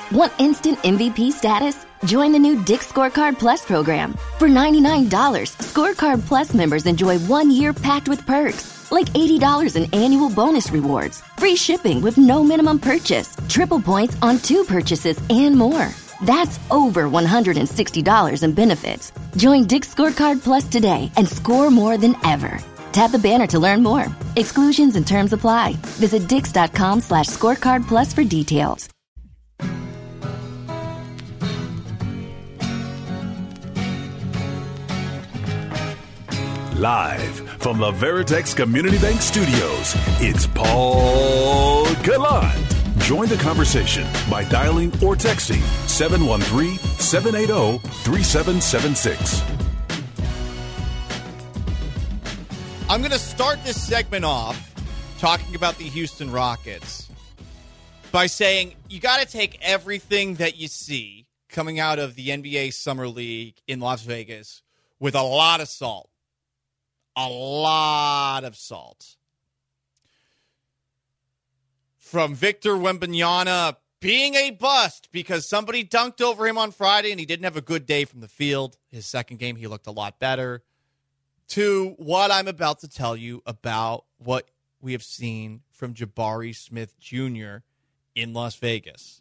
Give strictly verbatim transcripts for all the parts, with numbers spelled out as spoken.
Want instant M V P status? Join the new Dick's Scorecard Plus program. For ninety-nine dollars, Scorecard Plus members enjoy one year packed with perks, like eighty dollars in annual bonus rewards, free shipping with no minimum purchase, triple points on two purchases, and more. That's over one hundred sixty dollars in benefits. Join Dick's Scorecard Plus today and score more than ever. Tap the banner to learn more. Exclusions and terms apply. Visit dix.com slash scorecard plus for details. Live from the Veritex Community Bank Studios, it's Paul Gallant. Join the conversation by dialing or texting seven one three, seven eight zero, three seven seven six. I'm going to start this segment off talking about the Houston Rockets by saying you got to take everything that you see coming out of the N B A Summer League in Las Vegas with a lot of salt. A lot of salt. From Victor Wembanyama being a bust because somebody dunked over him on Friday and he didn't have a good day from the field. His second game, he looked a lot better. To what I'm about to tell you about what we have seen from Jabari Smith Junior in Las Vegas.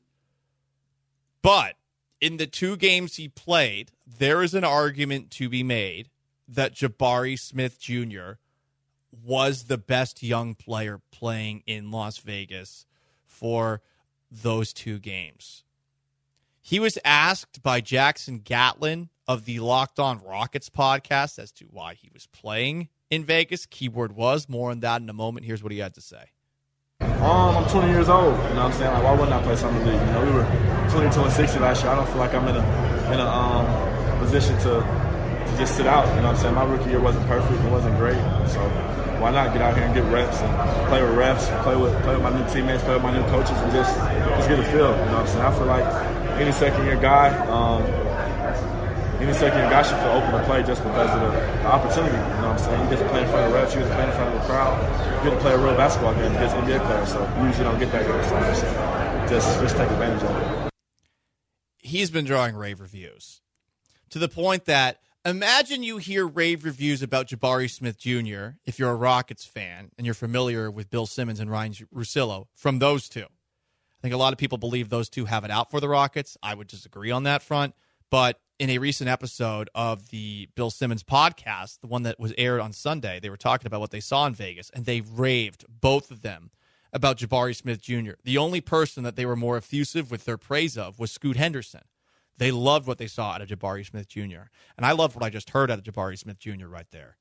But in the two games he played, there is an argument to be made that Jabari Smith Junior was the best young player playing in Las Vegas for those two games. He was asked by Jackson Gatlin of the Locked On Rockets podcast as to why he was playing in Vegas. Keyword was. More on that in a moment. Here's what he had to say. Um, I'm twenty years old. You know what I'm saying? Like, why wouldn't I play Summer League? You know, we were twenty-two and sixty last year. I don't feel like I'm in a in a um, position to to just sit out. You know what I'm saying? My rookie year wasn't perfect. It wasn't great. So why not get out here and get reps and play with refs, play with play with my new teammates, play with my new coaches, and just just get a feel. You know what I'm saying? I feel like any second year guy, um, any second year guy should feel open to play just because of the, the opportunity. You know what I'm saying? You get to play in front of refs, you get to play in front of the crowd, you get to play a real basketball game against N B A players. So you usually don't get that here. So just just take advantage of it. He's been drawing rave reviews to the point that imagine you hear rave reviews about Jabari Smith Junior if you're a Rockets fan and you're familiar with Bill Simmons and Ryan Russillo from those two. I think a lot of people believe those two have it out for the Rockets. I would disagree on that front. But in a recent episode of the Bill Simmons podcast, the one that was aired on Sunday, they were talking about what they saw in Vegas, and they raved, both of them, about Jabari Smith Junior The only person that they were more effusive with their praise of was Scoot Henderson. They loved what they saw out of Jabari Smith Junior And I loved what I just heard out of Jabari Smith Junior right there.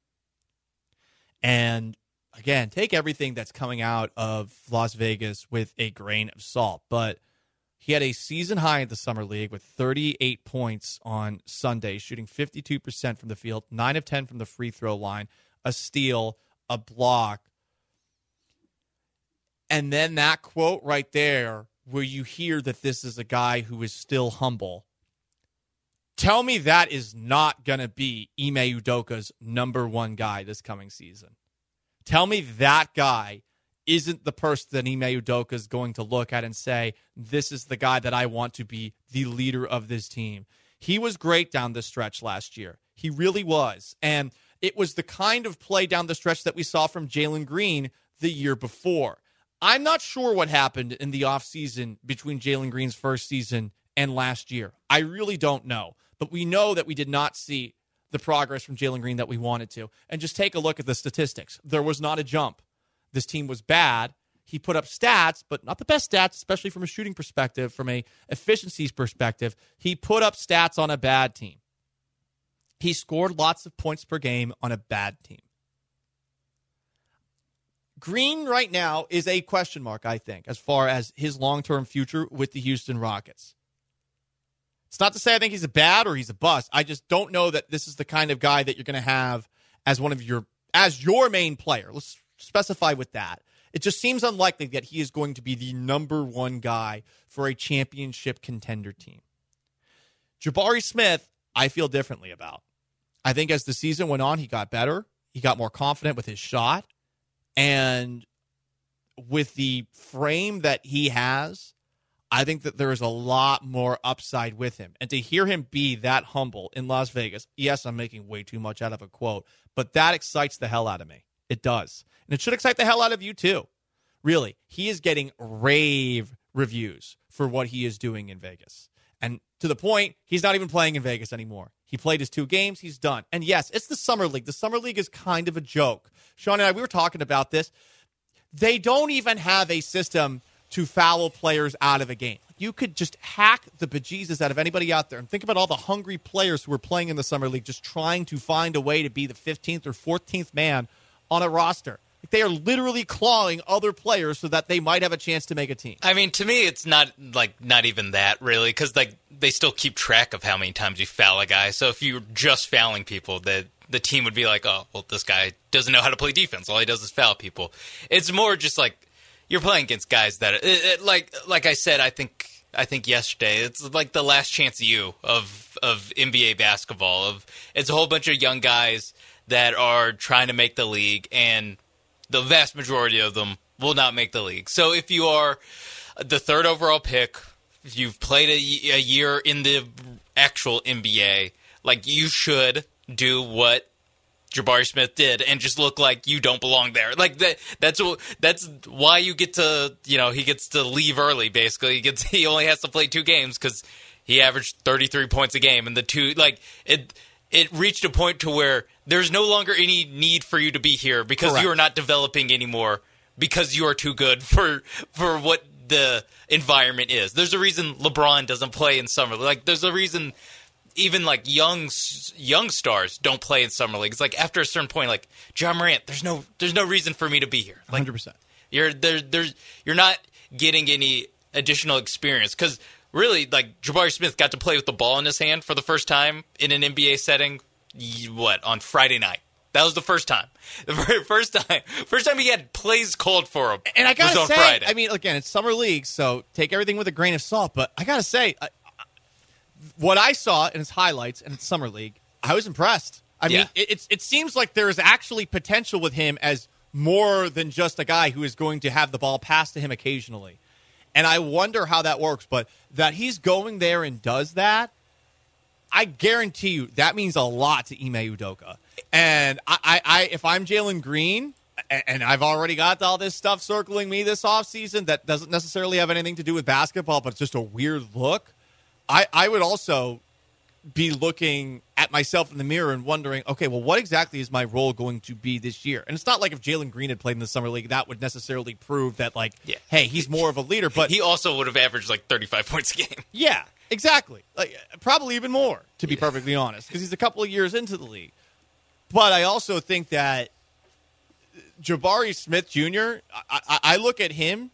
And again, take everything that's coming out of Las Vegas with a grain of salt. But he had a season high in the Summer League with thirty-eight points on Sunday, shooting fifty-two percent from the field, nine of ten from the free throw line, a steal, a block. And then that quote right there where you hear that this is a guy who is still humble. Tell me that is not going to be Ime Udoka's number one guy this coming season. Tell me that guy isn't the person that Ime Udoka is going to look at and say, this is the guy that I want to be the leader of this team. He was great down the stretch last year. He really was. And it was the kind of play down the stretch that we saw from Jalen Green the year before. I'm not sure what happened in the offseason between Jalen Green's first season and last year. I really don't know. But we know that we did not see the progress from Jalen Green that we wanted to. And just take a look at the statistics. There was not a jump. This team was bad. He put up stats, but not the best stats, especially from a shooting perspective, from a efficiencies perspective. He put up stats on a bad team. He scored lots of points per game on a bad team. Green right now is a question mark, I think, as far as his long-term future with the Houston Rockets. It's not to say I think he's a bad or he's a bust. I just don't know that this is the kind of guy that you're going to have as one of your as your main player. Let's specify with that. It just seems unlikely that he is going to be the number one guy for a championship contender team. Jabari Smith, I feel differently about. I think as the season went on, he got better. He got more confident with his shot. And with the frame that he has, I think that there is a lot more upside with him. And to hear him be that humble in Las Vegas, yes, I'm making way too much out of a quote, but that excites the hell out of me. It does. And it should excite the hell out of you too. Really, he is getting rave reviews for what he is doing in Vegas. And to the point, he's not even playing in Vegas anymore. He played his two games. He's done. And yes, it's the Summer League. The Summer League is kind of a joke. Sean and I, we were talking about this. They don't even have a system to foul players out of a game. You could just hack the bejesus out of anybody out there. And think about all the hungry players who are playing in the Summer League just trying to find a way to be the fifteenth or fourteenth man on a roster. They are literally clawing other players so that they might have a chance to make a team. I mean, to me, it's not like not even that really, because like they still keep track of how many times you foul a guy. So if you're just fouling people, the the team would be like, oh, well, this guy doesn't know how to play defense. All he does is foul people. It's more just like you're playing against guys that, it, it, like like I said, I think I think yesterday, it's like the last chance you of of N B A basketball. Of it's a whole bunch of young guys that are trying to make the league, and the vast majority of them will not make the league. So if you are the third overall pick, if you've played a, a year in the actual N B A, like you should do what Jabari Smith did and just look like you don't belong there. Like that that's that's why you get to, you know, he gets to leave early basically. He gets he only has to play two games cuz he averaged thirty-three points a game, and the two like it it reached a point to where there's no longer any need for you to be here because Correct. You are not developing anymore because you are too good for for what the environment is. There's a reason LeBron doesn't play in summer. Like there's a reason even like young young stars don't play in summer league. It's like after a certain point, like John Morant, there's no there's no reason for me to be here. Like, one hundred percent. You're there. There's you're not getting any additional experience because really, like Jabari Smith got to play with the ball in his hand for the first time in an N B A setting. What, on Friday night? That was the first time. The very first time. First time he had plays called for him. And I gotta was on say, Friday. I mean, again, it's summer league, so take everything with a grain of salt. But I gotta say, I, what I saw in his highlights and it's summer league, I was impressed. I Yeah. mean, it, it's it seems like there is actually potential with him as more than just a guy who is going to have the ball passed to him occasionally. And I wonder how that works. But that he's going there and does that, I guarantee you that means a lot to Ime Udoka. And I, I, I if I'm Jalen Green, and, and I've already got all this stuff circling me this offseason that doesn't necessarily have anything to do with basketball, but it's just a weird look, I, I would also be looking at myself in the mirror and wondering, okay, well, what exactly is my role going to be this year? And it's not like if Jalen Green had played in the summer league, that would necessarily prove that, like, Yeah. hey, he's more of a leader. But he also would have averaged like thirty-five points a game. yeah, exactly. Like probably even more, to be perfectly honest, because he's a couple of years into the league. But I also think that Jabari Smith Junior, I, I, I look at him,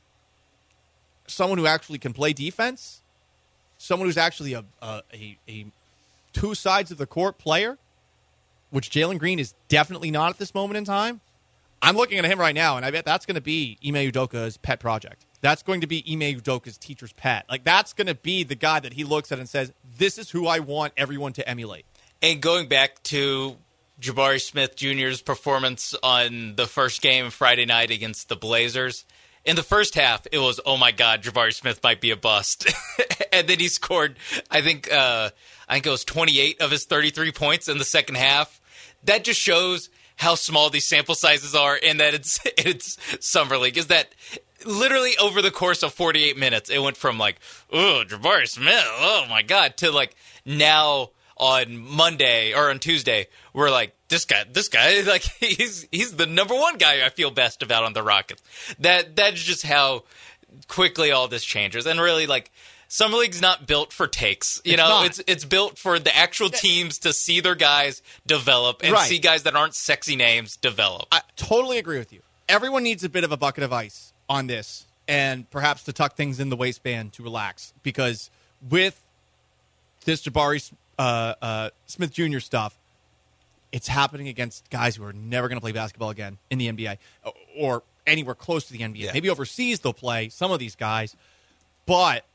someone who actually can play defense, someone who's actually a a, a, a two sides of the court player, which Jalen Green is definitely not at this moment in time. I'm looking at him right now, and I bet that's going to be Ime Udoka's pet project. That's going to be Ime Udoka's teacher's pet. Like, that's going to be the guy that he looks at and says, this is who I want everyone to emulate. And going back to Jabari Smith Junior's performance on the first game Friday night against the Blazers, in the first half, it was, oh my God, Jabari Smith might be a bust. And then he scored, I think, uh, I think it was twenty-eight of his thirty-three points in the second half. That just shows how small these sample sizes are, and that it's it's summer league. Is that literally over the course of forty-eight minutes, it went from like, oh, Jabari Smith, oh my God, to like now on Monday or on Tuesday, we're like, this guy, this guy, like he's he's the number one guy I feel best about on the Rockets. That that's just how quickly all this changes, and really like. Summer League's not built for takes. You it's know, not. it's it's built for the actual teams to see their guys develop and Right. see guys that aren't sexy names develop. I totally agree with you. Everyone needs a bit of a bucket of ice on this, and perhaps to tuck things in the waistband to relax, because with this Jabari uh, uh, Smith Junior stuff, it's happening against guys who are never going to play basketball again in the N B A or anywhere close to the N B A. Yeah. Maybe overseas they'll play, some of these guys. But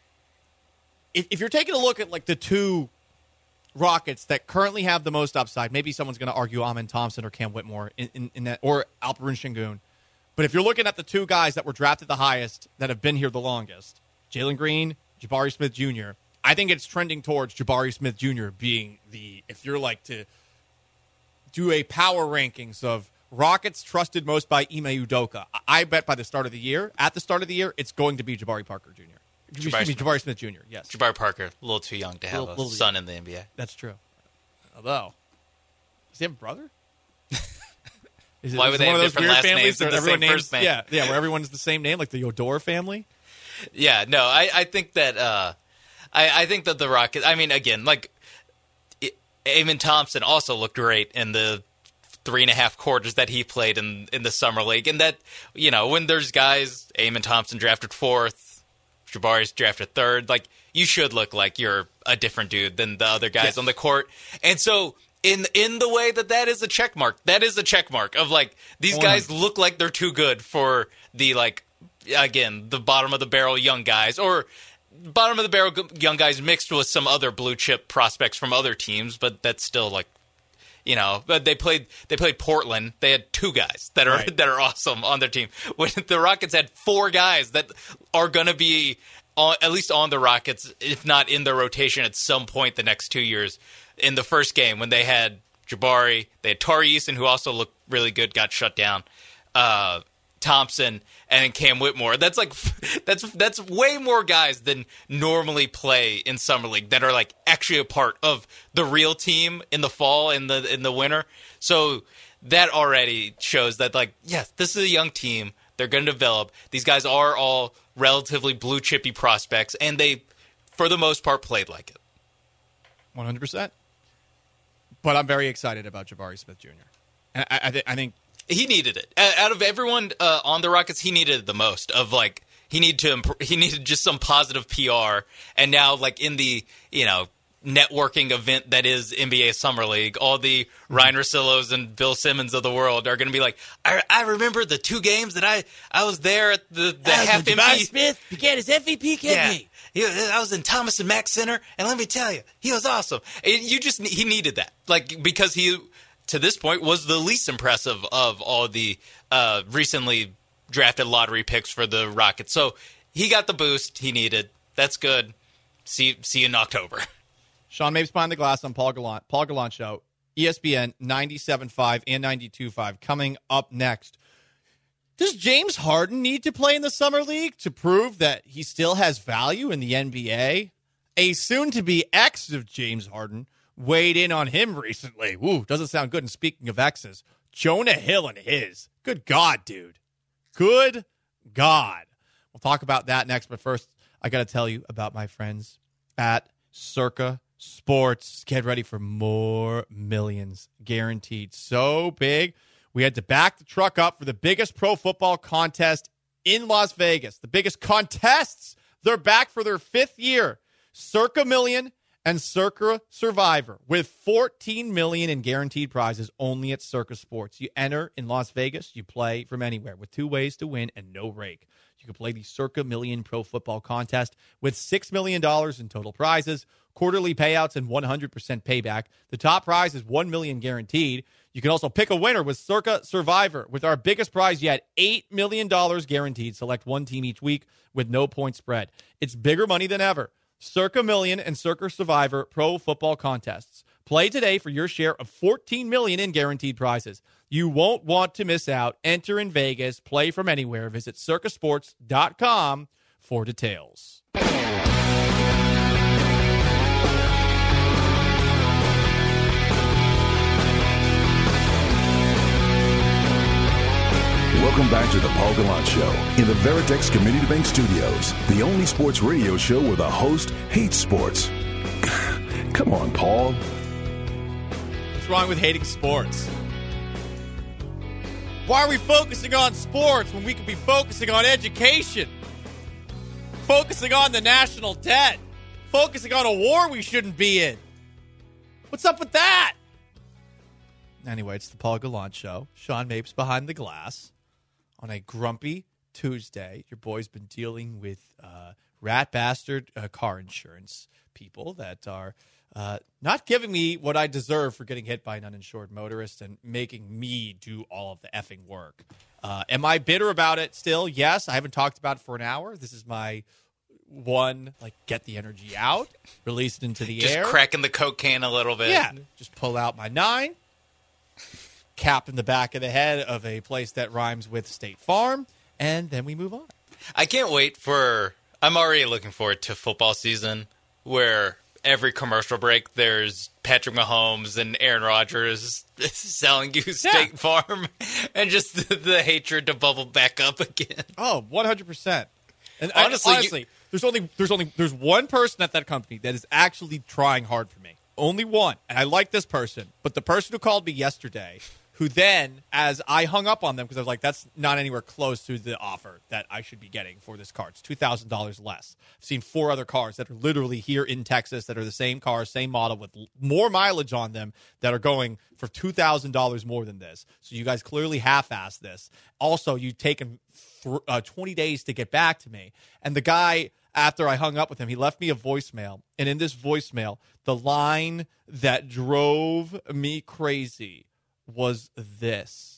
if, if you're taking a look at like the two Rockets that currently have the most upside, maybe someone's going to argue Amen Thompson or Cam Whitmore in, in, in that, or Alperen Sengun. But if you're looking at the two guys that were drafted the highest that have been here the longest, Jalen Green, Jabari Smith Junior I think it's trending towards Jabari Smith Junior being the, if you're like to do a power rankings of Rockets trusted most by Ime Udoka, I bet by the start of the year, at the start of the year, it's going to be Jabari Parker Junior Jabari, Excuse me, Jabari Smith Junior Yes. Jabari Parker, a little too young to have little, a little son young. in the N B A. That's true. Although, does he have a brother? Is it, Why is would it they one have of those different weird last families names and where the everyone same names, first name? Yeah, yeah, where everyone's the same name, like the Odor family? Yeah, no, I, I think that uh, I, I think that the Rockets. I mean, again, like it, Amen Thompson also looked great in the three and a half quarters that he played in in the summer league, and that you know when there's guys, Amen Thompson drafted fourth, Jabari's drafted third, like you should look like you're a different dude than the other guys yes. on the court, and so. In in the way that that is a check mark, that is a check mark of like these guys look like they're too good for the like again the bottom of the barrel young guys or bottom of the barrel young guys mixed with some other blue chip prospects from other teams, but that's still like you know. But they played they played Portland. They had two guys that are right. that are awesome on their team. When the Rockets had four guys that are going to be on, at least on the Rockets, if not in their rotation at some point the next two years. In the first game, when they had Jabari, they had Tari Eason, who also looked really good, got shut down. Uh, Thompson, and then Cam Whitmore. That's like that's that's way more guys than normally play in summer league that are like actually a part of the real team in the fall and the in the winter. So that already shows that like yes, this is a young team. They're going to develop. These guys are all relatively blue chippy prospects, and they, for the most part, played like it. one hundred percent. But I'm very excited about Jabari Smith Junior And I, I, th- I think he needed it. Out of everyone uh, on the Rockets, he needed it the most. Of like he needed to imp- he needed just some positive P R. And now, like in the you know networking event that is N B A Summer League, all the mm-hmm. Ryan Russillos and Bill Simmons of the world are going to be like, I, I remember the two games that I I was there at the, the half M V P. Jabari Smith began his M V P campaign. Yeah. I was in Thomas and Mack Center, and let me tell you, he was awesome. And you just he needed that, like because he, to this point, was the least impressive of all the uh, recently drafted lottery picks for the Rockets. So he got the boost he needed. That's good. See see you in October. Sean Mapes Behind the Glass on Paul Gallant, Paul Gallant Show, E S P N ninety-seven point five and ninety-two point five coming up next. Does James Harden need to play in the Summer League to prove that he still has value in the N B A? A soon-to-be ex of James Harden weighed in on him recently. Woo, doesn't sound good. And speaking of exes, Jonah Hill and his. Good God, dude. Good God. We'll talk about that next, but first, I got to tell you about my friends at Circa Sports. Get ready for more millions guaranteed. So big. We had to back the truck up for the biggest pro football contest in Las Vegas. The biggest contests. They're back for their fifth year. Circa Million and Circa Survivor with fourteen million dollars in guaranteed prizes only at Circa Sports. You enter in Las Vegas, you play from anywhere with two ways to win and no rake. You can play the Circa Million Pro Football Contest with six million dollars in total prizes, quarterly payouts, and one hundred percent payback. The top prize is one million dollars guaranteed. You can also pick a winner with Circa Survivor with our biggest prize yet, eight million dollars guaranteed. Select one team each week with no point spread. It's bigger money than ever. Circa Million and Circa Survivor Pro Football Contests. Play today for your share of fourteen million dollars in guaranteed prizes. You won't want to miss out. Enter in Vegas. Play from anywhere. Visit circa sports dot com for details. Welcome back to the Paul Gallant Show in the Veritex Community Bank Studios, the only sports radio show where the host hates sports. Come on, Paul. What's wrong with hating sports? Why are we focusing on sports when we could be focusing on education? Focusing on the national debt? Focusing on a war we shouldn't be in? What's up with that? Anyway, it's the Paul Gallant Show. Sean Mapes behind the glass. On a grumpy Tuesday, your boy's been dealing with uh, rat bastard uh, car insurance people that are uh, not giving me what I deserve for getting hit by an uninsured motorist and making me do all of the effing work. Uh, am I bitter about it still? Yes. I haven't talked about it for an hour. This is my one, like get the energy out, release it into the Just air. Just cracking the Coke can a little bit. Yeah. Just pull out my nine, cap in the back of the head of a place that rhymes with State Farm, and then we move on. I can't wait for – I'm already looking forward to football season where every commercial break there's Patrick Mahomes and Aaron Rodgers selling you State yeah. Farm and just the, the hatred to bubble back up again. Oh, one hundred percent. And honestly, I, honestly you, there's only there's only there's one person at that company that is actually trying hard for me. Only one. And I like this person. But the person who called me yesterday, who then, as I hung up on them, because I was like, that's not anywhere close to the offer that I should be getting for this car. It's two thousand dollars less. I've seen four other cars that are literally here in Texas that are the same car, same model, with more mileage on them that are going for two thousand dollars more than this. So you guys clearly half-assed this. Also, you've taken th- uh, twenty days to get back to me. And the guy, after I hung up with him, he left me a voicemail. And in this voicemail, the line that drove me crazy was this: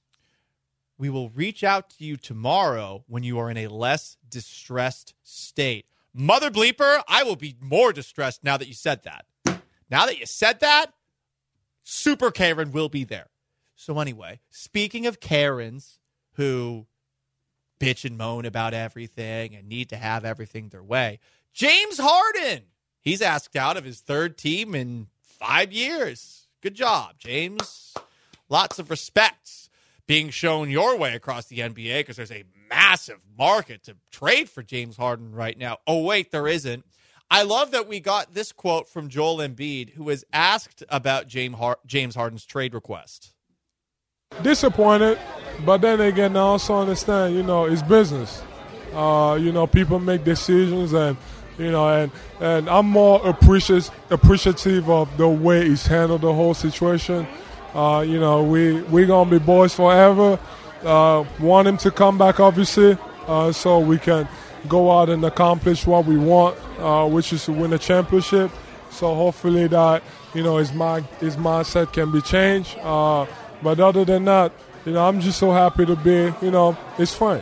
we will reach out to you tomorrow when you are in a less distressed state. Mother bleeper, I will be more distressed now that you said that. Now that you said that, Super Karen will be there. So anyway, speaking of Karens who bitch and moan about everything and need to have everything their way, James Harden, he's asked out of his third team in five years. Good job, James. Lots of respect being shown your way across the N B A because there's a massive market to trade for James Harden right now. Oh, wait, there isn't. I love that we got this quote from Joel Embiid, who was asked about James Harden's trade request. Disappointed, but then again, I also understand, you know, it's business. Uh, you know, people make decisions, and, you know, and, and I'm more appreciative, appreciative of the way he's handled the whole situation. Uh, you know, we we gonna be boys forever. Uh, want him to come back, obviously, uh, so we can go out and accomplish what we want, uh, which is to win a championship. So hopefully that, you know, his mind his mindset can be changed. Uh, but other than that, you know, I'm just so happy to be, you know, his friend.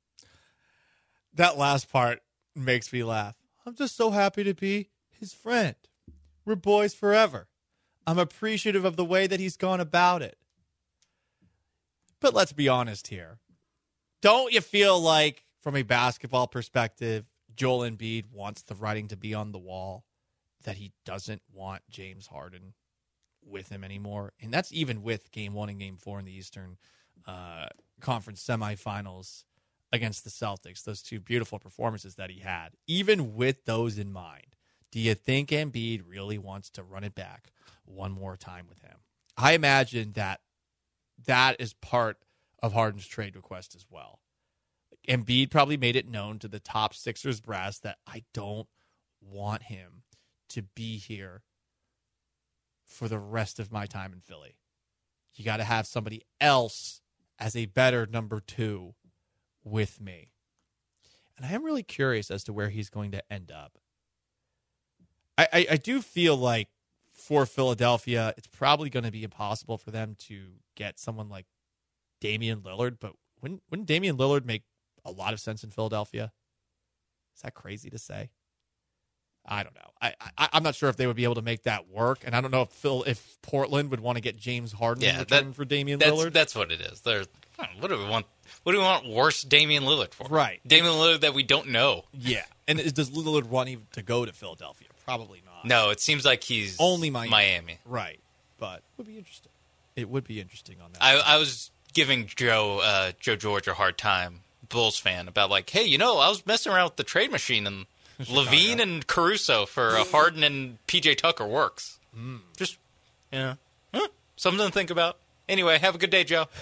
That last part makes me laugh. I'm just so happy to be his friend. We're boys forever. I'm appreciative of the way that he's gone about it. But let's be honest here. Don't you feel like, from a basketball perspective, Joel Embiid wants the writing to be on the wall that he doesn't want James Harden with him anymore? And that's even with game one and game four in the Eastern uh, Conference semifinals against the Celtics, those two beautiful performances that he had. Even with those in mind, do you think Embiid really wants to run it back one more time with him? I imagine that that is part of Harden's trade request as well. Embiid probably made it known to the top Sixers brass that I don't want him to be here for the rest of my time in Philly. You got to have somebody else as a better number two with me. And I am really curious as to where he's going to end up. I, I, I do feel like for Philadelphia, it's probably going to be impossible for them to get someone like Damian Lillard. But wouldn't, wouldn't Damian Lillard make a lot of sense in Philadelphia? Is that crazy to say? I don't know. I, I I'm not sure if they would be able to make that work, and I don't know if Phil, if Portland would want to get James Harden yeah, in return that, for Damian that's, Lillard. That's what it is. They're, what do we want? What do we want worse Damian Lillard for? Right, Damian Lillard that we don't know. Yeah, and does Lillard want even to go to Philadelphia? Probably not. No, it seems like he's only Miami. Miami. Right, but it would be interesting. It would be interesting on that. I, I was giving Joe uh, Joe George a hard time, Bulls fan, about like, hey, you know, I was messing around with the trade machine and Levine and Caruso for uh, Harden and P J Tucker works. Mm. Just, you know, huh, something to think about. Anyway, have a good day, Joe.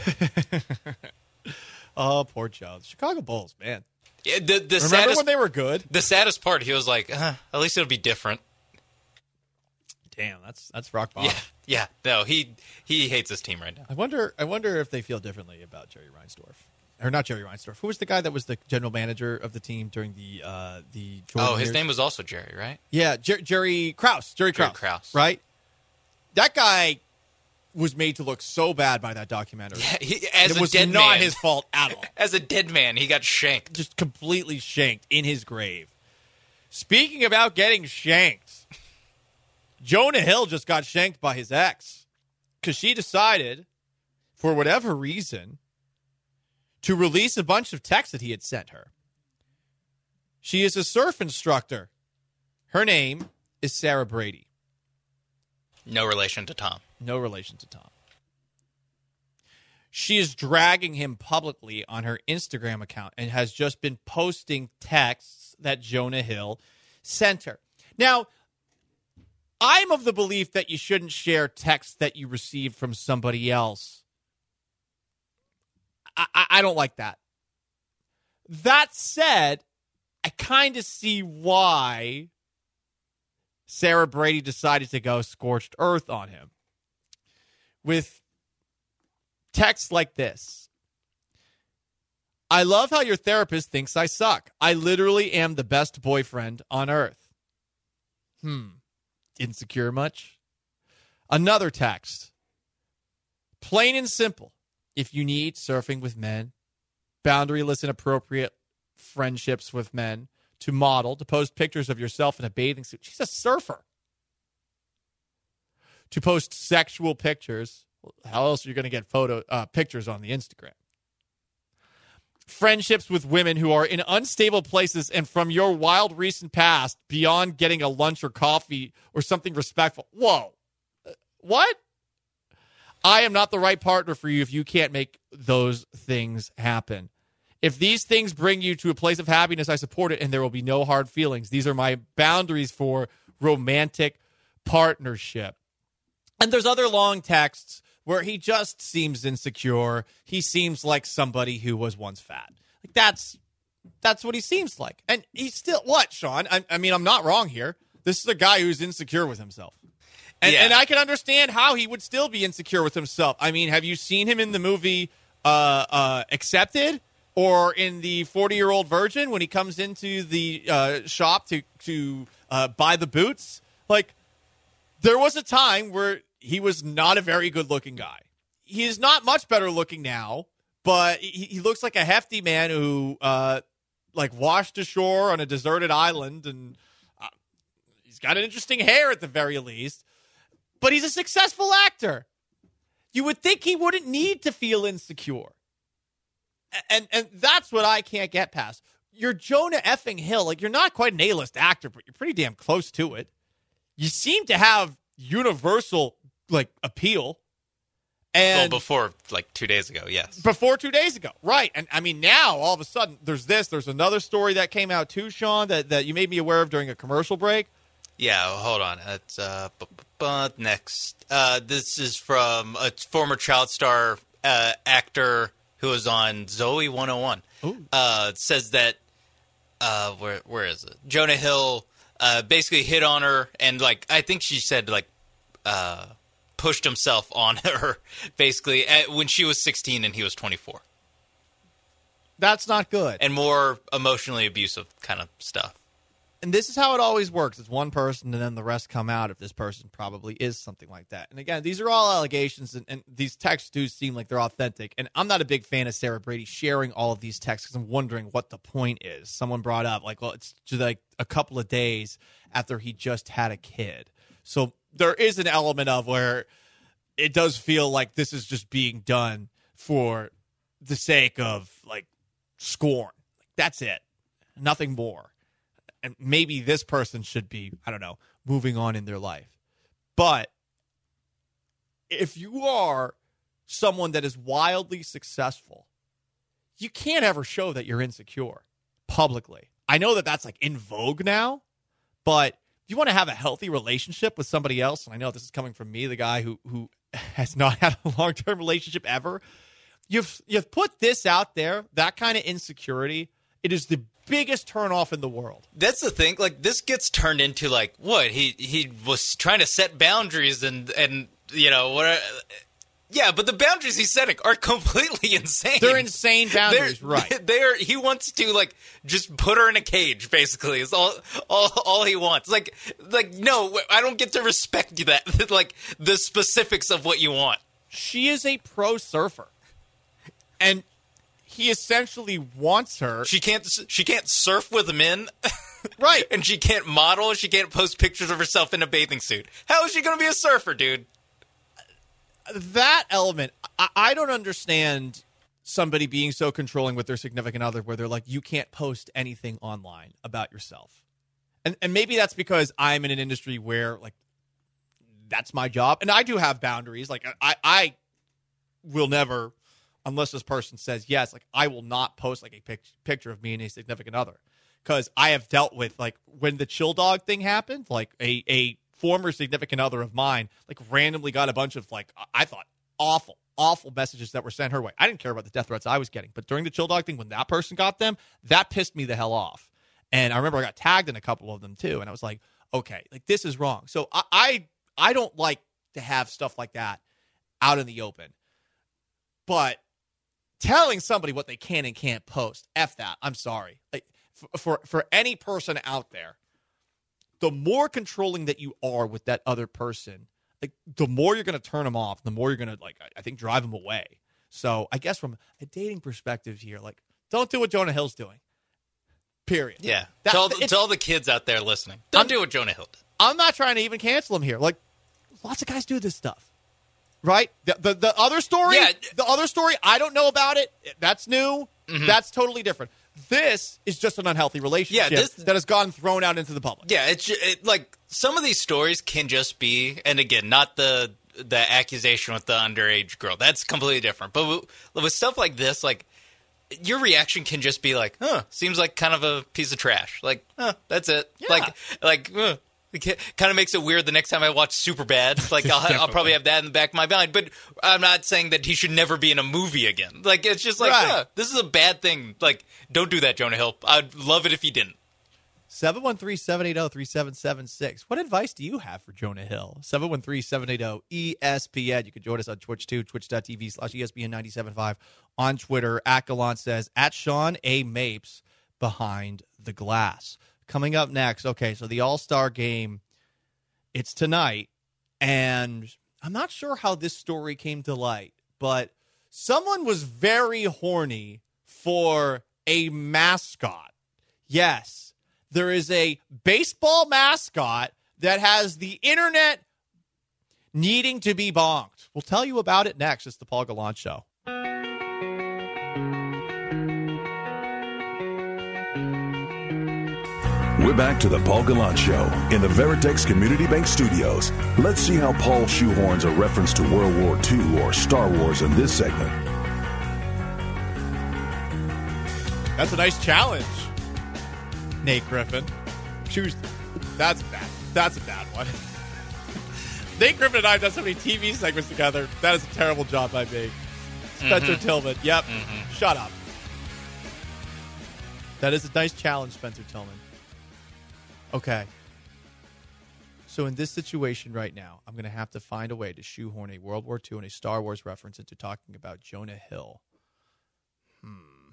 Oh, poor Joe. The Chicago Bulls, man. Yeah, the, the Remember saddest, when they were good? The saddest part, he was like, uh, at least it'll be different. Damn, that's that's rock bottom. Yeah, yeah. No, he he hates his team right now. I wonder. I wonder if they feel differently about Jerry Reinsdorf, or not Jerry Reinsdorf. Who was the guy that was the general manager of the team during the uh, the Jordan Oh, his years? name was also Jerry, right? Yeah, Jer- Jerry Krause. Jerry, Jerry Krause, Krause. Right. That guy was made to look so bad by that documentary. Yeah, he, as it a was dead not man, his fault at all. As a dead man, he got shanked. Just completely shanked in his grave. Speaking about getting shanked, Jonah Hill just got shanked by his ex because she decided, for whatever reason, to release a bunch of texts that he had sent her. She is a surf instructor. Her name is Sarah Brady. No relation to Tom. No relation to Tom. She is dragging him publicly on her Instagram account and has just been posting texts that Jonah Hill sent her. Now, I'm of the belief that you shouldn't share texts that you received from somebody else. I, I, I don't like that. That said, I kind of see why Sarah Brady decided to go scorched earth on him with texts like this. I love how your therapist thinks I suck. I literally am the best boyfriend on earth. Hmm. Insecure much? Another text. Plain and simple. If you need surfing with men, boundaryless and appropriate friendships with men, to model, to post pictures of yourself in a bathing suit. She's a surfer. To post sexual pictures. How else are you going to get photo uh, pictures on the Instagram? Friendships with women who are in unstable places and from your wild recent past beyond getting a lunch or coffee or something respectful. Whoa. What? I am not the right partner for you if you can't make those things happen. If these things bring you to a place of happiness, I support it, and there will be no hard feelings. These are my boundaries for romantic partnership. And there's other long texts where he just seems insecure. He seems like somebody who was once fat. Like that's that's what he seems like. And he's still, what, Sean? I, I mean, I'm not wrong here. This is a guy who's insecure with himself. And, yeah. and I can understand how he would still be insecure with himself. I mean, have you seen him in the movie uh, uh, Accepted? Or in the forty-year-old virgin when he comes into the uh, shop to to uh, buy the boots? Like, there was a time where he was not a very good-looking guy. He is not much better looking now, but he, he looks like a hefty man who, uh, like, washed ashore on a deserted island, and uh, he's got an interesting hair at the very least. But he's a successful actor. You would think he wouldn't need to feel insecure. And and that's what I can't get past. You're Jonah effing Hill. Like, you're not quite an A-list actor, but you're pretty damn close to it. You seem to have universal, like, appeal. And well, before, like, two days ago, yes. Before two days ago, right. And, I mean, now, all of a sudden, there's this. There's another story that came out, too, Sean, that, that you made me aware of during a commercial break. Yeah, well, hold on. It's uh, bu- bu- bu- next. Uh, this is from a former child star uh, actor who was on Zoe one oh one, uh, says that, uh, where where is it? Jonah Hill uh, basically hit on her, and, like, I think she said, like, uh, pushed himself on her, basically, at, when she was sixteen and he was twenty-four. That's not good. And more emotionally abusive kind of stuff. And this is how it always works. It's one person, and then the rest come out if this person probably is something like that. And again, these are all allegations, and, and these texts do seem like they're authentic. And I'm not a big fan of Sarah Brady sharing all of these texts because I'm wondering what the point is. Someone brought up, like, well, it's just like a couple of days after he just had a kid. So there is an element of where it does feel like this is just being done for the sake of, like, scorn. Like, that's it. Nothing more. And maybe this person should be, I don't know, moving on in their life. But if you are someone that is wildly successful, you can't ever show that you're insecure publicly. I know that that's like in vogue now, but if you want to have a healthy relationship with somebody else, and I know this is coming from me, the guy who who has not had a long-term relationship ever, you've you've put this out there, that kind of insecurity, it is the biggest turnoff in the world. That's the thing. Like, this gets turned into, like, what? He he was trying to set boundaries and, and you know, what? Yeah, but the boundaries he's setting are completely insane. They're insane boundaries, they're, right. They're, he wants to, like, just put her in a cage, basically, is all all, all he wants. Like, like, no, I don't get to respect you that, like, the specifics of what you want. She is a pro surfer. And he essentially wants her. She can't. She can't surf with men. Right. And she can't model. She can't post pictures of herself in a bathing suit. How is she going to be a surfer, dude? That element, I, I don't understand somebody being so controlling with their significant other where they're like, you can't post anything online about yourself. And and maybe that's because I'm in an industry where, like, that's my job. And I do have boundaries. Like, I, I will never, unless this person says yes, like, I will not post, like, a pic- picture of me and a significant other. Because I have dealt with, like, when the chill dog thing happened, like, a, a former significant other of mine, like, randomly got a bunch of, like, I thought, awful, awful messages that were sent her way. I didn't care about the death threats I was getting. But during the chill dog thing, when that person got them, that pissed me the hell off. And I remember I got tagged in a couple of them, too. And I was like, okay, like, this is wrong. So I, I, I don't like to have stuff like that out in the open. But telling somebody what they can and can't post, F that. I'm sorry. Like, for, for, for any person out there, the more controlling that you are with that other person, like, the more you're going to turn them off, the more you're going to, like, I think, drive them away. So I guess from a dating perspective here, like, don't do what Jonah Hill's doing. Period. Yeah. That, tell, tell the kids out there listening. Don't I'm, do what Jonah Hill did. I'm not trying to even cancel him here. Like, lots of guys do this stuff. Right? The the, the other story, yeah. the other story, I don't know about it. That's new. Mm-hmm. That's totally different. This is just an unhealthy relationship yeah, this, that has gone thrown out into the public. Yeah, it's it, like some of these stories can just be, and again, not the the accusation with the underage girl. That's completely different. But with, with stuff like this, like, your reaction can just be like, huh, seems like kind of a piece of trash. Like, huh, that's it. Yeah. Like, like, uh, it kind of makes it weird the next time I watch Superbad. Like, I'll, I'll probably have that in the back of my mind. But I'm not saying that he should never be in a movie again. Like, it's just like, right. huh, this is a bad thing. Like, don't do that, Jonah Hill. I'd love it if you didn't. seven one three, seven eight zero, three seven seven six. What advice do you have for Jonah Hill? seven one three, seven eight zero, E S P N. You can join us on Twitch too, twitch.tv slash ESPN ninety-seven point five. On Twitter, at Gallant says, at Sean A. Mapes, behind the glass. Coming up next, okay, so the All-Star game, it's tonight, and I'm not sure how this story came to light, but someone was very horny for a mascot. Yes. There is a baseball mascot that has the internet needing to be bonked. We'll tell you about it next. It's the Paul Gallant Show. We're back to the Paul Gallant Show in the Veritex Community Bank Studios. Let's see how Paul shoehorns a reference to World War Two or Star Wars in this segment. That's a nice challenge, Nate Griffin. Choose. That's bad. That's a bad one. Nate Griffin and I have done so many T V segments together. That is a terrible job by me. Spencer mm-hmm. Tillman. Yep. Mm-hmm. Shut up. That is a nice challenge, Spencer Tillman. Okay. So in this situation right now, I'm going to have to find a way to shoehorn a World War Two and a Star Wars reference into talking about Jonah Hill. Hmm.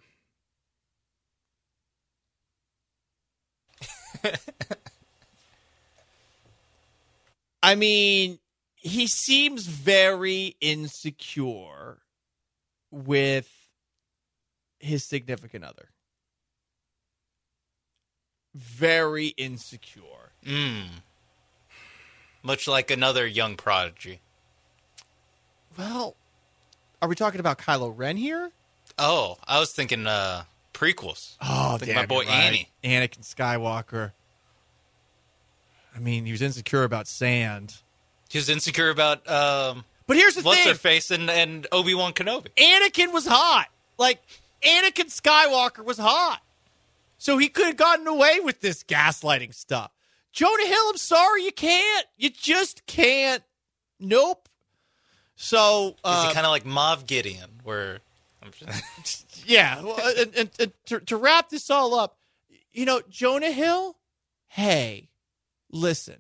I mean, he seems very insecure with his significant other. Very insecure. Mm. Much like another young prodigy. Well, are we talking about Kylo Ren here? Oh, I was thinking uh, prequels. Oh, damn, my boy right. Annie. Anakin Skywalker. I mean, he was insecure about sand. He was insecure about um, but here's the what's thing. her face and, and Obi-Wan Kenobi. Anakin was hot. Like, Anakin Skywalker was hot. So he could have gotten away with this gaslighting stuff. Jonah Hill, I'm sorry, you can't. You just can't. Nope. So uh, is he kind of like Moff Gideon, where? I'm just... yeah. Well, and, and, and to, to wrap this all up, you know, Jonah Hill. Hey, listen.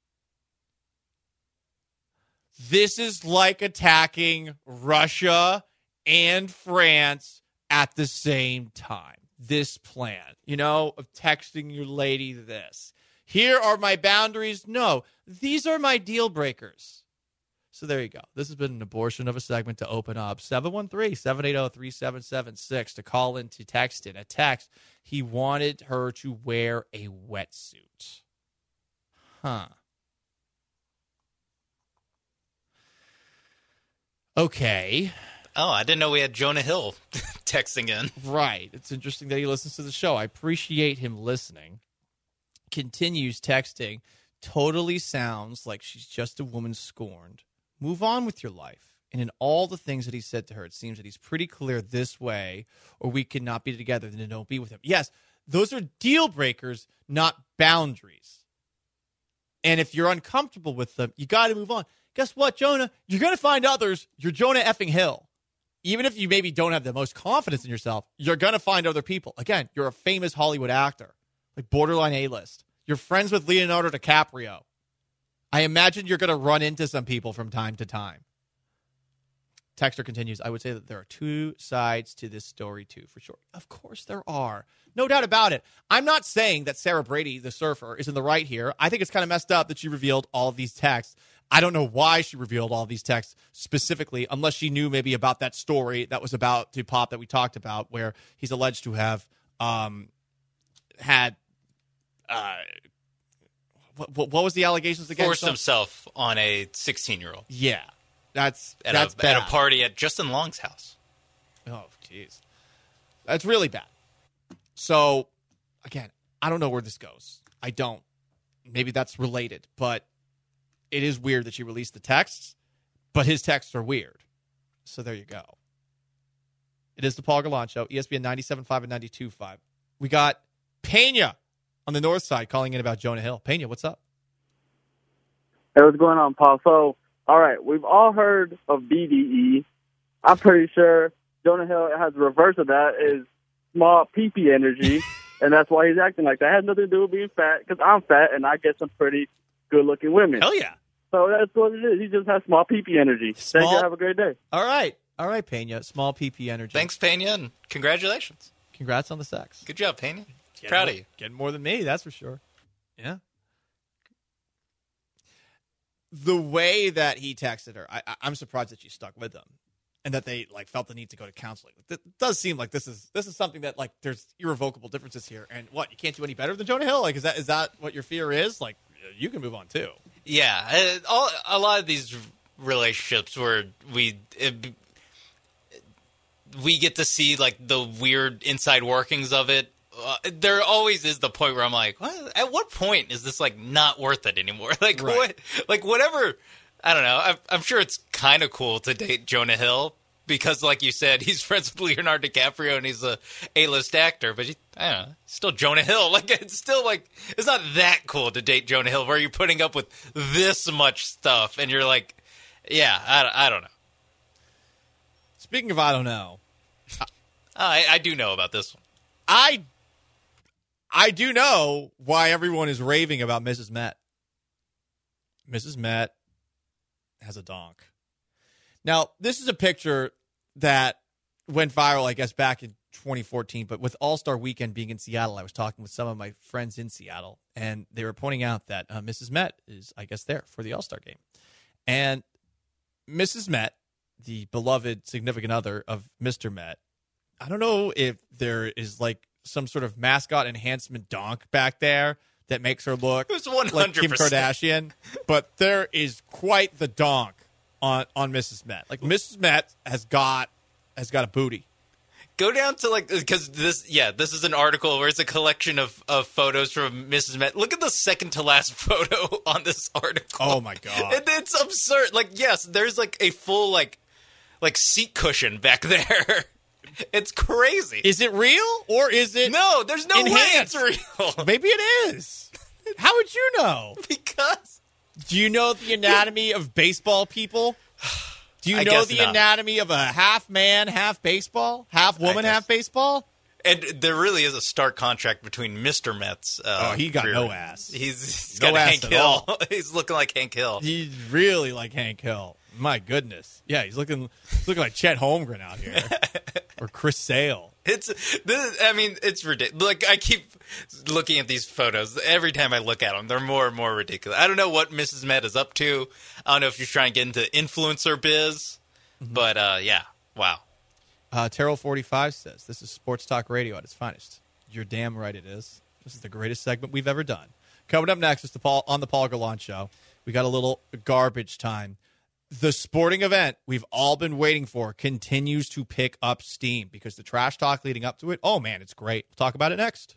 This is like attacking Russia and France at the same time. This plan, you know, of texting your lady this. Here are my boundaries. No, these are my deal breakers. So there you go. This has been an abortion of a segment to open up. seven one three, seven eight zero, three seven seven six to call in, to text in. A text, he wanted her to wear a wetsuit. Huh. Okay. Oh, I didn't know we had Jonah Hill texting in. Right. It's interesting that he listens to the show. I appreciate him listening. Continues texting. Totally sounds like she's just a woman scorned. Move on with your life. And in all the things that he said to her, it seems that he's pretty clear this way, or we cannot be together, then don't be with him. Yes, those are deal breakers, not boundaries. And if you're uncomfortable with them, you got to move on. Guess what, Jonah? You're going to find others. You're Jonah effing Hill. Even if you maybe don't have the most confidence in yourself, you're going to find other people. Again, you're a famous Hollywood actor, like borderline A-list. You're friends with Leonardo DiCaprio. I imagine you're going to run into some people from time to time. Texter continues, I would say that there are two sides to this story, too, for sure. Of course there are. No doubt about it. I'm not saying that Sarah Brady, the surfer, is in the right here. I think it's kind of messed up that she revealed all of these texts. I don't know why she revealed all these texts specifically, unless she knew maybe about that story that was about to pop that we talked about, where he's alleged to have um, had uh, what, what was the allegations again? Forced himself on a sixteen-year-old. Yeah, that's at that's a, bad. at a party at Justin Long's house. Oh, jeez, that's really bad. So, again, I don't know where this goes. I don't. Maybe that's related, but it is weird that she released the texts, but his texts are weird. So there you go. It is the Paul Gallant Show, E S P N ninety-seven point five and ninety-two point five. We got Pena on the north side calling in about Jonah Hill. Pena, what's up? Hey, what's going on, Paul? So, all right, we've all heard of B D E. I'm pretty sure Jonah Hill has the reverse of that, is small pee-pee energy, and that's why he's acting like that. It has nothing to do with being fat, because I'm fat, and I get some pretty good-looking women. Hell yeah. So that's what it is. He just has small pee-pee energy. Small... Thank you. Have a great day. All right. All right, Pena. Small pee-pee energy. Thanks, Pena, and congratulations. Congrats on the sex. Good job, Pena. Getting Proud more, of you. Getting more than me, that's for sure. Yeah. The way that he texted her, I, I'm surprised that she stuck with him, and that they like felt the need to go to counseling. It does seem like this is this is something that like there's irrevocable differences here, and what, you can't do any better than Jonah Hill? Like, is that is that what your fear is? Like, you can move on too. Yeah, uh, all, a lot of these relationships where we it, we get to see like the weird inside workings of it. Uh, there always is the point where I'm like, what? At what point is this like not worth it anymore? Like right. what? Like whatever. I don't know. I'm, I'm sure it's kind of cool to date Jonah Hill because, like you said, he's friends with Leonardo DiCaprio and he's a A-list actor. But he, I don't know, still Jonah Hill. Like it's still like it's not that cool to date Jonah Hill where you're putting up with this much stuff and you're like, yeah, I, I don't know. Speaking of I don't know, I, I do know about this one. I I do know why everyone is raving about Missus Met. Missus Met has a donk. Now, this is a picture that went viral, I guess, back in twenty fourteen, but with All-Star Weekend being in Seattle, I was talking with some of my friends in Seattle, and they were pointing out that uh, Missus Met is, I guess, there for the All-Star game. And Missus Met, the beloved significant other of Mister Met, I don't know if there is, like, some sort of mascot enhancement donk back there that makes her look like Kim Kardashian, but there is quite the donk on, on Missus Met. Like Missus Met has got has got a booty. Go down to like because this yeah this is an article where it's a collection of, of photos from Missus Met. Look at the second to last photo on this article. Oh my god, it, it's absurd. Like yes, there's like a full like like seat cushion back there. It's crazy. Is it real or is it? No, there's no enhanced? way it's real. Maybe it is. How would you know? Because do you know the anatomy of baseball people? Do you I know the not. anatomy of a half man, half baseball, half woman, half baseball? And there really is a stark contrast between Mister Met's. Uh, oh, he got career. no ass. He's, he's no got ass Hank at Hill. all. He's looking like Hank Hill. He's really like Hank Hill. My goodness. Yeah, he's looking he's looking like Chet Holmgren out here. Or Chris Sale. It's, this, I mean, it's ridiculous. Like, I keep looking at these photos. Every time I look at them, they're more and more ridiculous. I don't know what Missus Met is up to. I don't know if she's trying to get into influencer biz. Mm-hmm. But, uh, yeah, wow. Uh, Terrell forty-five says, this is Sports Talk Radio at its finest. You're damn right it is. This is the greatest segment we've ever done. Coming up next is the Paul on the Paul Gallant Show. We got a little garbage time. The sporting event we've all been waiting for continues to pick up steam because the trash talk leading up to it, oh, man, it's great. We'll talk about it next.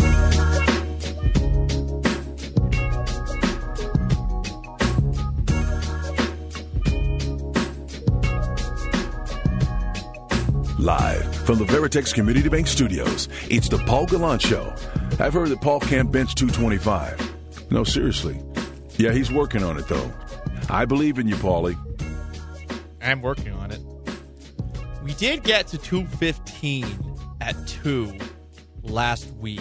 Live from the Veritex Community Bank Studios, it's the Paul Gallant Show. I've heard that Paul can't bench two twenty-five. No, seriously. Yeah, he's working on it, though. I believe in you, Paulie. I'm working on it. We did get to two fifteen at two last week.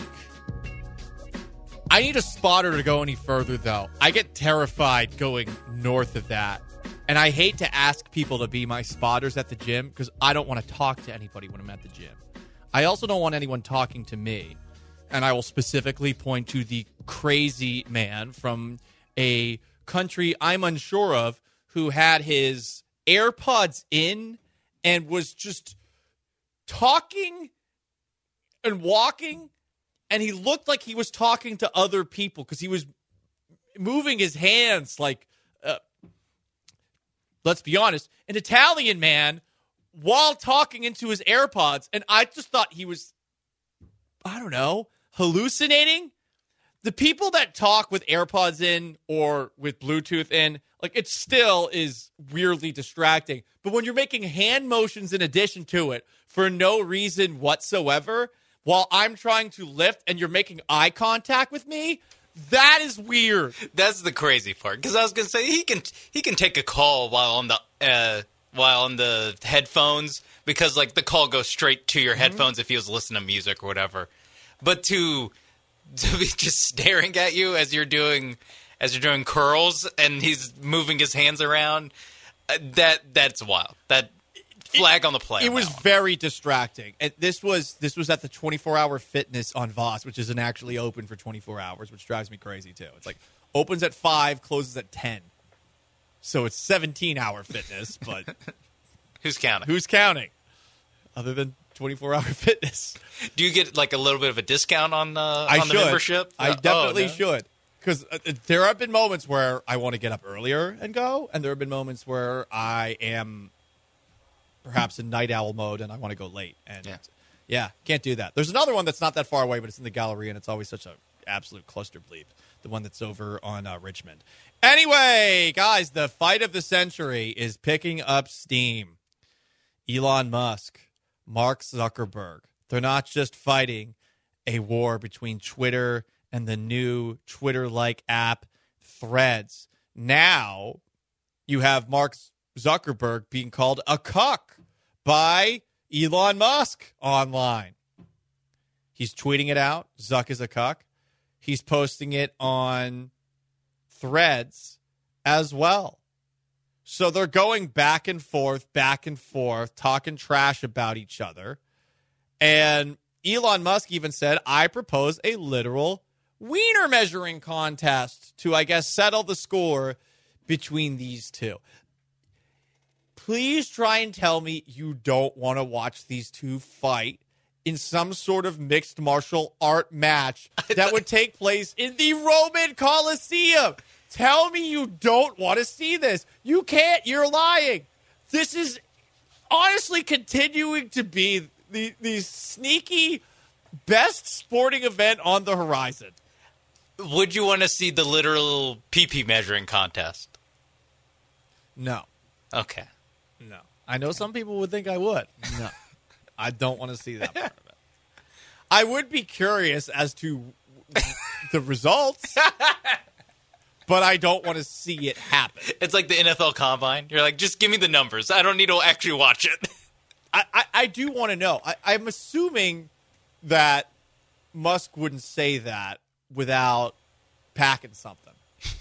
I need a spotter to go any further, though. I get terrified going north of that. And I hate to ask people to be my spotters at the gym because I don't want to talk to anybody when I'm at the gym. I also don't want anyone talking to me. And I will specifically point to the crazy man from a country I'm unsure of who had his AirPods in and was just talking and walking, and he looked like he was talking to other people because he was moving his hands like, uh, let's be honest, an Italian man while talking into his AirPods, and I just thought he was, I don't know, hallucinating. The people that talk with AirPods in or with Bluetooth in, like, it still is weirdly distracting. But when you're making hand motions in addition to it for no reason whatsoever, while I'm trying to lift and you're making eye contact with me, that is weird. That's the crazy part. Because I was going to say, he can he can take a call while on the uh, while on the headphones because, like, the call goes straight to your mm-hmm. headphones if he was listening to music or whatever. But to... to be just staring at you as you're doing as you're doing curls and he's moving his hands around, uh, that that's wild. That flag it, on the play. It was very distracting. And this was this was at the twenty-four hour Fitness on Voss, which isn't actually open for twenty-four hours, which drives me crazy too. It's like opens at five, closes at ten. So it's seventeen hour Fitness, but who's counting? Who's counting? Other than twenty-four hour Fitness. Do you get like a little bit of a discount on the I on should. the membership? I definitely oh, no? should. Because uh, there have been moments where I want to get up earlier and go, and there have been moments where I am perhaps in night owl mode and I want to go late. And yeah. yeah, can't do that. There's another one that's not that far away, but it's in the Galleria, and it's always such an absolute cluster bleep. The one that's over on uh, Richmond. Anyway, guys, the fight of the century is picking up steam. Elon Musk, Mark Zuckerberg. They're not just fighting a war between Twitter and the new Twitter-like app Threads. Now you have Mark Zuckerberg being called a cuck by Elon Musk online. He's tweeting it out. Zuck is a cuck. He's posting it on Threads as well. So they're going back and forth, back and forth, talking trash about each other. And Elon Musk even said, I propose a literal wiener measuring contest to, I guess, settle the score between these two. Please try and tell me you don't want to watch these two fight in some sort of mixed martial art match that would take place in the Roman Colosseum. Tell me you don't want to see this. You can't. You're lying. This is honestly continuing to be the, the sneaky best sporting event on the horizon. Would you want to see the literal pee-pee measuring contest? No. Okay. No. I know some people would think I would. No. I don't want to see that part of it. I would be curious as to the results, but I don't want to see it happen. It's like the N F L Combine. You're like, just give me the numbers. I don't need to actually watch it. I, I, I do want to know. I, I'm assuming that Musk wouldn't say that without packing something.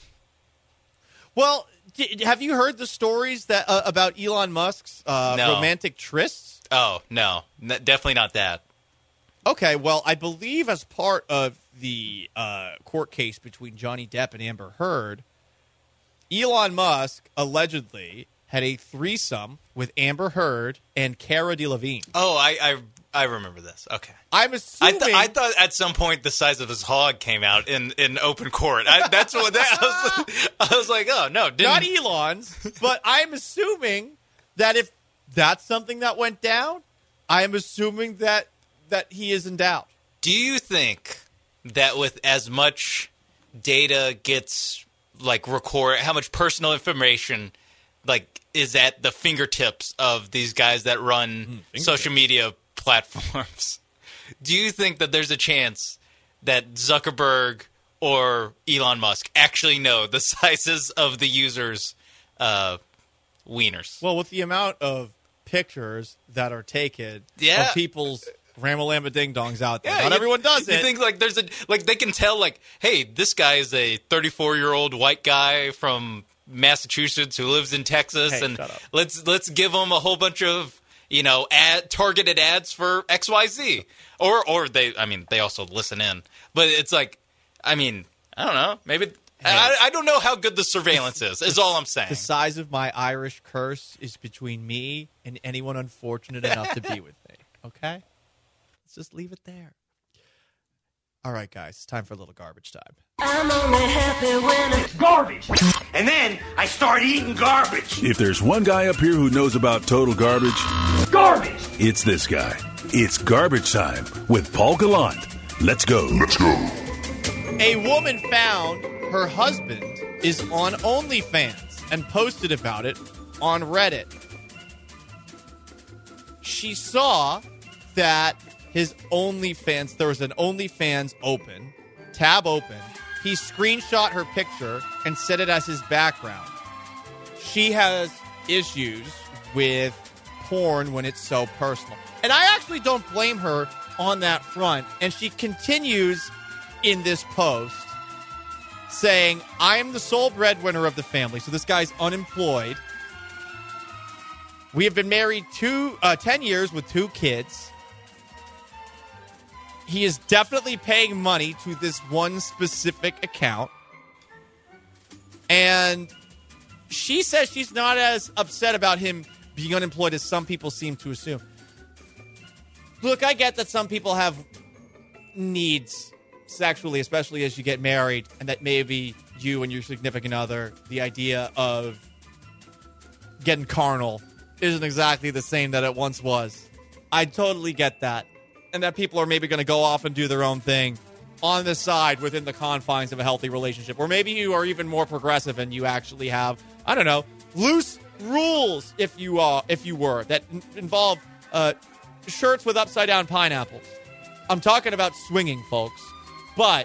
Well, d- have you heard the stories that uh, about Elon Musk's uh, no. romantic trysts? Oh, no. N- definitely not that. Okay, well, I believe as part of the uh, court case between Johnny Depp and Amber Heard, Elon Musk allegedly had a threesome with Amber Heard and Cara Delevingne. Oh, I, I I remember this. Okay. I'm I, assuming... th- I thought at some point the size of his hog came out in, in open court. I, that's what that I was. I was like, oh no, didn't... not Elon's, but I'm assuming that if that's something that went down, I am assuming that that he is in doubt. Do you think that with as much data gets like record, how much personal information like is at the fingertips of these guys that run mm, social media platforms? Do you think that there's a chance that Zuckerberg or Elon Musk actually know the sizes of the users' uh, wieners? Well, with the amount of pictures that are taken yeah. of people's Ramalama ding dongs out there, yeah, not you, everyone does you it. You think like there's a like they can tell like, hey, this guy is a thirty-four year old white guy from Massachusetts who lives in Texas, hey, and let's let's give him a whole bunch of you know ad targeted ads for X Y Z, or or they I mean they also listen in, but it's like I mean I don't know maybe hey. I, I don't know how good the surveillance is. Is all I'm saying. The size of my Irish curse is between me and anyone unfortunate enough to be with me. Okay. Let's just leave it there. All right, guys, it's time for a little garbage time. I'm only happy when it's garbage. And then I start eating garbage. If there's one guy up here who knows about total garbage, garbage, it's this guy. It's Garbage Time with Paul Gallant. Let's go. Let's go. A woman found her husband is on OnlyFans and posted about it on Reddit. She saw that his OnlyFans, there was an OnlyFans open, tab open. He screenshot her picture and set it as his background. She has issues with porn when it's so personal. And I actually don't blame her on that front. And she continues in this post saying, I am the sole breadwinner of the family. So this guy's unemployed. We have been married two, uh, ten years with two kids. He is definitely paying money to this one specific account. And she says she's not as upset about him being unemployed as some people seem to assume. Look, I get that some people have needs sexually, especially as you get married, and that maybe you and your significant other, the idea of getting carnal isn't exactly the same that it once was. I totally get that. And that people are maybe going to go off and do their own thing on the side within the confines of a healthy relationship. Or maybe you are even more progressive and you actually have, I don't know, loose rules, if you are, if you were, that n- involve uh, shirts with upside-down pineapples. I'm talking about swinging, folks. But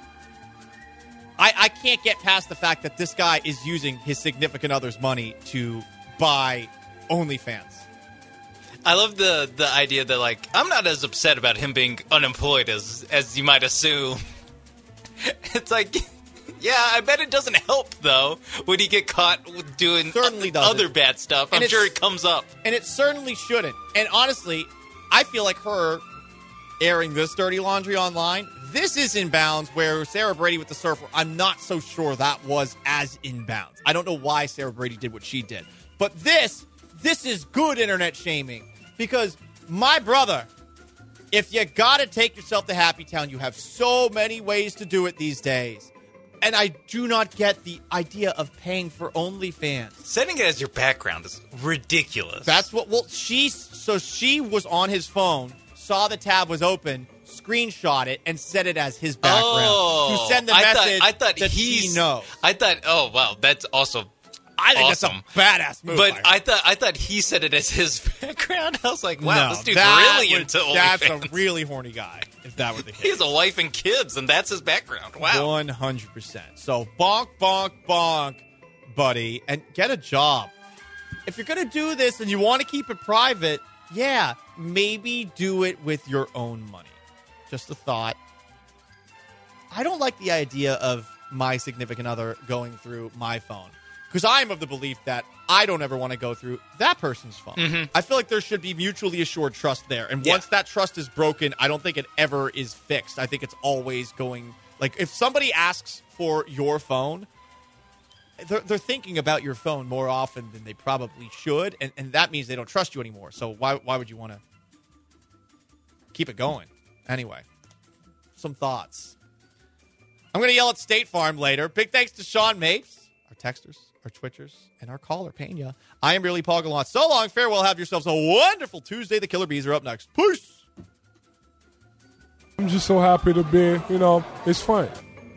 I, I can't get past the fact that this guy is using his significant other's money to buy OnlyFans. I love the, the idea that, like, I'm not as upset about him being unemployed as as you might assume. It's like, yeah, I bet it doesn't help, though, when he get caught doing certainly o- other bad stuff. I'm sure it comes up. And it certainly shouldn't. And honestly, I feel like her airing this dirty laundry online, this is in bounds where Sarah Brady with the surfer, I'm not so sure that was as in bounds. I don't know why Sarah Brady did what she did. But this, this is good internet shaming. Because, my brother, if you gotta take yourself to Happy Town, you have so many ways to do it these days. And I do not get the idea of paying for OnlyFans. Setting it as your background is ridiculous. That's what, well, she, so she was on his phone, saw the tab was open, screenshot it, and set it as his background. Oh, to send the I message thought, I thought that he knows. I thought, oh, wow, that's also I think awesome. That's a badass move. But I thought I thought he said it as his background. I was like, wow, no, this dude's that really would, into OnlyFans. That's a really horny guy, if that were the case. He has a wife and kids, and that's his background. Wow. one hundred percent. So bonk, bonk, bonk, buddy, and get a job. If you're going to do this and you want to keep it private, yeah, maybe do it with your own money. Just a thought. I don't like the idea of my significant other going through my phone. Because I am of the belief that I don't ever want to go through that person's phone. Mm-hmm. I feel like there should be mutually assured trust there. And Yeah. once that trust is broken, I don't think it ever is fixed. I think it's always going, like, if somebody asks for your phone, they're, they're thinking about your phone more often than they probably should. And, and that means they don't trust you anymore. So why, why would you want to keep it going? Anyway, some thoughts. I'm going to yell at State Farm later. Big thanks to Sean Mapes, our texters, our Twitchers, and our caller, Pena. I am really Paul Gallant. So long, farewell. Have yourselves a wonderful Tuesday. The Killer Bees are up next. Peace. I'm just so happy to be, you know, it's fun.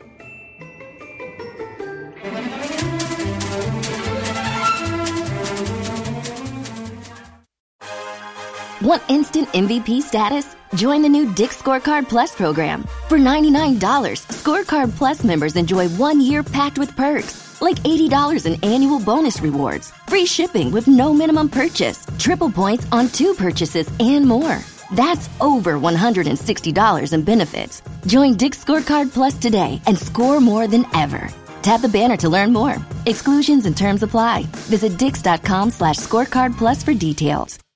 Want instant M V P status? Join the new Dick's Scorecard Plus program. For ninety-nine dollars, Scorecard Plus members enjoy one year packed with perks, like eighty dollars in annual bonus rewards, free shipping with no minimum purchase, triple points on two purchases, and more. That's over one hundred sixty dollars in benefits. Join Dick's Scorecard Plus today and score more than ever. Tap the banner to learn more. Exclusions and terms apply. Visit dix.com slash scorecard plus for details.